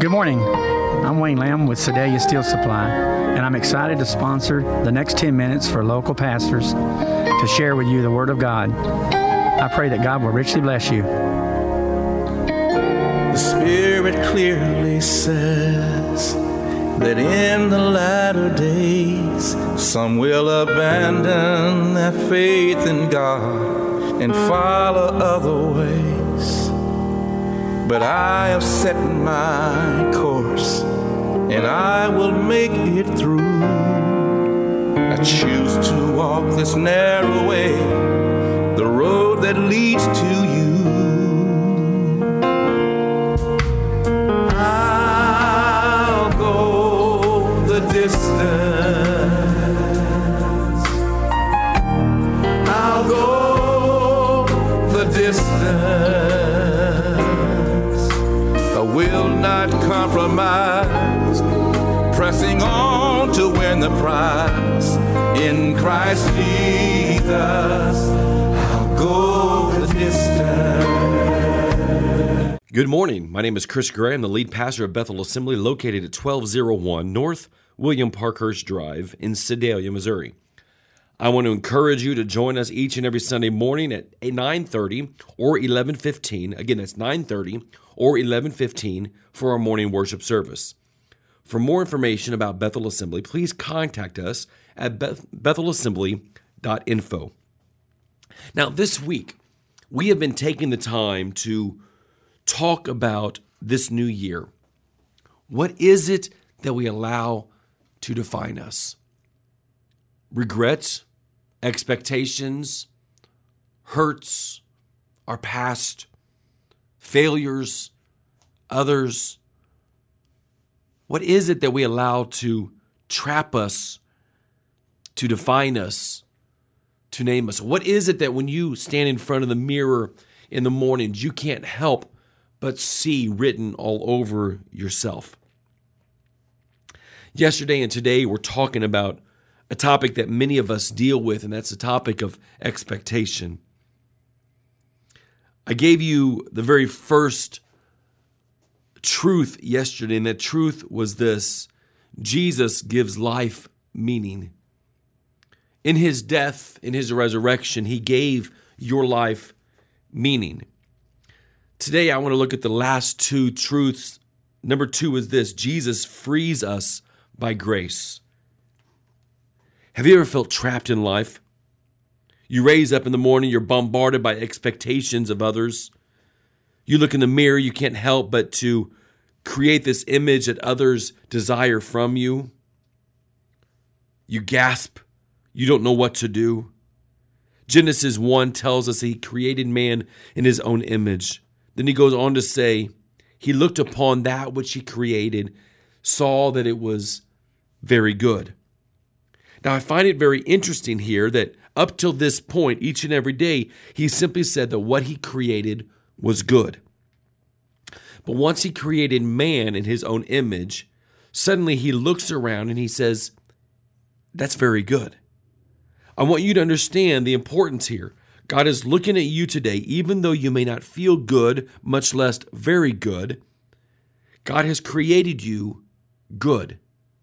Good morning. I'm Wayne Lamb with Sedalia Steel Supply, and I'm excited to sponsor the next 10 minutes for local pastors to share with you the Word of God. I pray that God will richly bless you. The Spirit clearly says that in the latter days some will abandon their faith in God and follow other ways. But I have set my course and I will make it through. I choose to walk this narrow way, the road that leads to you. I'll go the distance. I'll go the distance. I will not compromise, pressing on to win the prize. In Christ Jesus, I'll go the distance. Good morning. My name is Chris Gray. I'm the lead pastor of Bethel Assembly, located at 1201 North William Parkhurst Drive in Sedalia, Missouri. I want to encourage you to join us each and every Sunday morning at 9:30 or 11:15. Again, that's 9:30 or 11:15 for our morning worship service. For more information about Bethel Assembly, please contact us at bethelassembly.info. Now, this week, we have been taking the time to talk about this new year. What is it that we allow to define us? Regrets, expectations, hurts, our past, failures, others. What is it that we allow to trap us, to define us, to name us? What is it that when you stand in front of the mirror in the mornings, you can't help but see written all over yourself? Yesterday and today, we're talking about a topic that many of us deal with, and that's the topic of expectation. I gave you the very first truth yesterday, and that truth was this: Jesus gives life meaning. In his death, in his resurrection, he gave your life meaning. Today, I want to look at the last two truths. Number two is this: Jesus frees us by grace. Have you ever felt trapped in life? You raise up in the morning, you're bombarded by expectations of others. You look in the mirror, you can't help but to create this image that others desire from you. You gasp. You don't know what to do. Genesis 1 tells us he created man in his own image. Then he goes on to say, he looked upon that which he created, saw that it was very good. Now, I find it very interesting here that up till this point, each and every day, he simply said that what he created was good. But once he created man in his own image, suddenly he looks around and he says, that's very good. I want you to understand the importance here. God is looking at you today, even though you may not feel good, much less very good. God has created you good.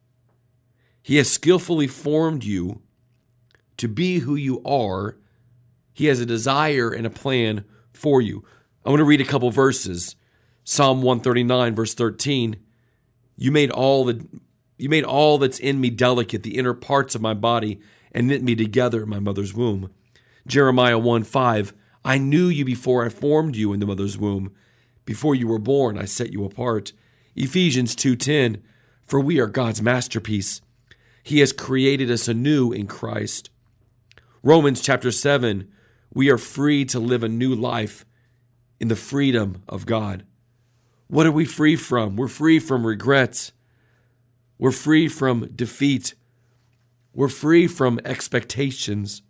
He has skillfully formed you to be who you are. He has a desire and a plan for you. I want to read a couple verses. Psalm 139, verse 13. You made all that's in me delicate, the inner parts of my body, and knit me together in my mother's womb. Jeremiah 1:5. I knew you before I formed you in the mother's womb. Before you were born, I set you apart. Ephesians 2:10. For we are God's masterpiece. He has created us anew in Christ. Romans chapter 7, we are free to live a new life in the freedom of God. What are we free from? We're free from regrets. We're free from defeat. We're free from expectations.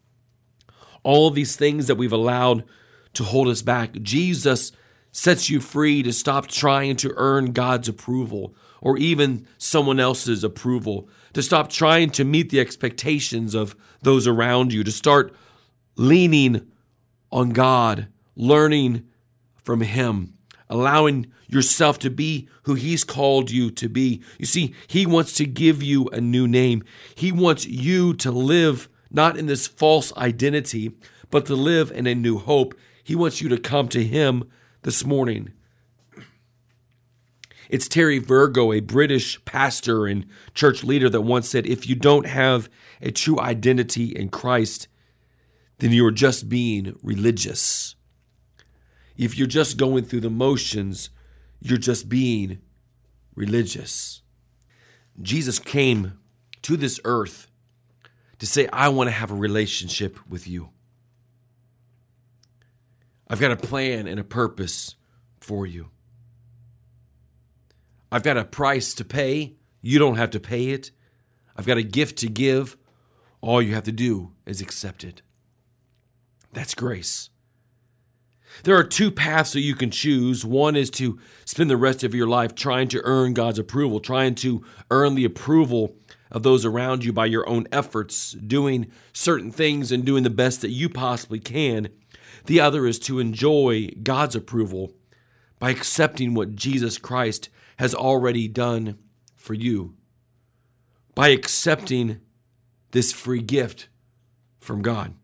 All of these things that we've allowed to hold us back. Jesus sets you free to stop trying to earn God's approval or even someone else's approval, to stop trying to meet the expectations of those around you, to start leaning on God, learning from Him, allowing yourself to be who he's called you to be. You see, he wants to give you a new name. He wants you to live not in this false identity, but to live in a new hope. He wants you to come to him this morning. It's Terry Virgo, a British pastor and church leader, that once said, if you don't have a true identity in Christ, then you are just being religious. If you're just going through the motions, you're just being religious. Jesus came to this earth to say, I want to have a relationship with you. I've got a plan and a purpose for you. I've got a price to pay. You don't have to pay it. I've got a gift to give. All you have to do is accept it. That's grace. There are two paths that you can choose. One is to spend the rest of your life trying to earn God's approval, trying to earn the approval of those around you by your own efforts, doing certain things and doing the best that you possibly can. The other is to enjoy God's approval by accepting what Jesus Christ has already done for you, by accepting this free gift from God.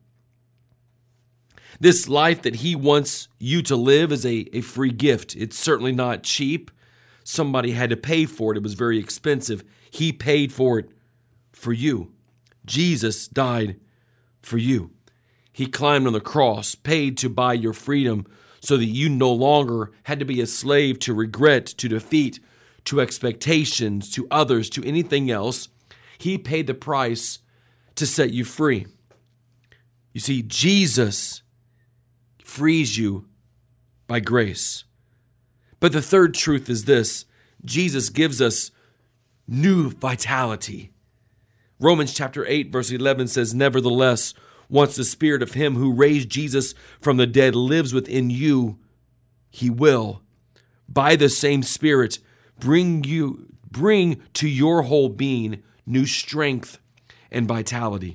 This life that he wants you to live is a free gift. It's certainly not cheap. Somebody had to pay for it. It was very expensive. He paid for it for you. Jesus died for you. He climbed on the cross, paid to buy your freedom so that you no longer had to be a slave to regret, to defeat, to expectations, to others, to anything else. He paid the price to set you free. You see, Jesus frees you by grace. But the third truth is this: Jesus gives us new vitality. Romans chapter 8, verse 11 says, nevertheless, once the Spirit of him who raised Jesus from the dead lives within you, he will, by the same Spirit, bring to your whole being new strength and vitality.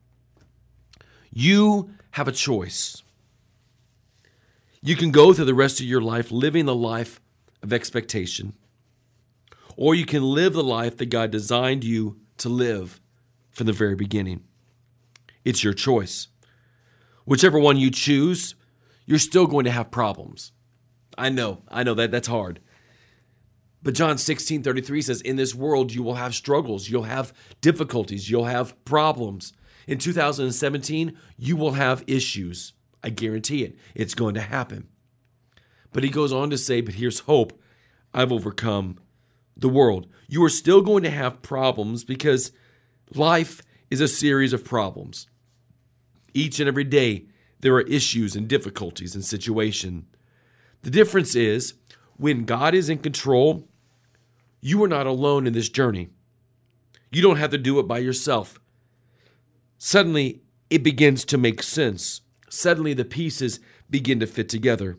You have a choice. You can go through the rest of your life living the life of expectation, or you can live the life that God designed you to live from the very beginning. It's your choice. Whichever one you choose, you're still going to have problems. I know that's hard. But John 16:33 says, in this world you will have struggles, you'll have difficulties, you'll have problems. In 2017, you will have issues. I guarantee it. It's going to happen. But he goes on to say, but here's hope. I've overcome the world. You are still going to have problems because life is a series of problems. Each and every day, there are issues and difficulties and situations. The difference is, when God is in control, you are not alone in this journey. You don't have to do it by yourself. Suddenly, it begins to make sense. Suddenly, the pieces begin to fit together.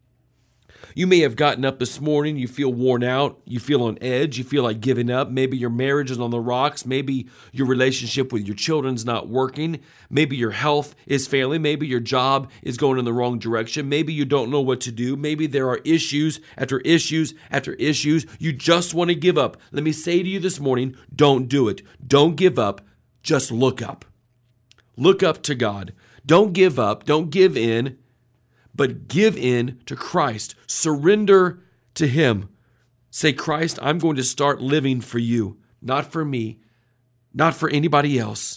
You may have gotten up this morning, you feel worn out, you feel on edge, you feel like giving up. Maybe your marriage is on the rocks. Maybe your relationship with your children's not working. Maybe your health is failing. Maybe your job is going in the wrong direction. Maybe you don't know what to do. Maybe there are issues after issues after issues. You just want to give up. Let me say to you this morning, don't do it. Don't give up. Just look up. Look up to God. Don't give up. Don't give in. But give in to Christ. Surrender to him. Say, Christ, I'm going to start living for you, not for me, not for anybody else.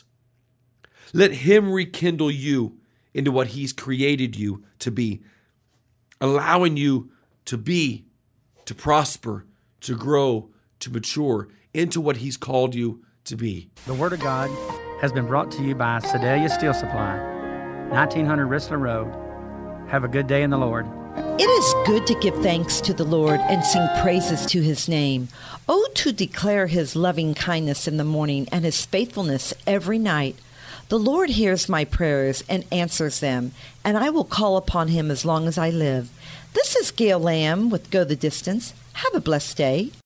Let him rekindle you into what he's created you to be, allowing you to be, to prosper, to grow, to mature into what he's called you to be. The Word of God has been brought to you by Sedalia Steel Supply, 1900 Rissler Road. Have a good day in the Lord. It is good to give thanks to the Lord and sing praises to his name. Oh, to declare his loving kindness in the morning and his faithfulness every night. The Lord hears my prayers and answers them, and I will call upon him as long as I live. This is Gail Lamb with Go the Distance. Have a blessed day.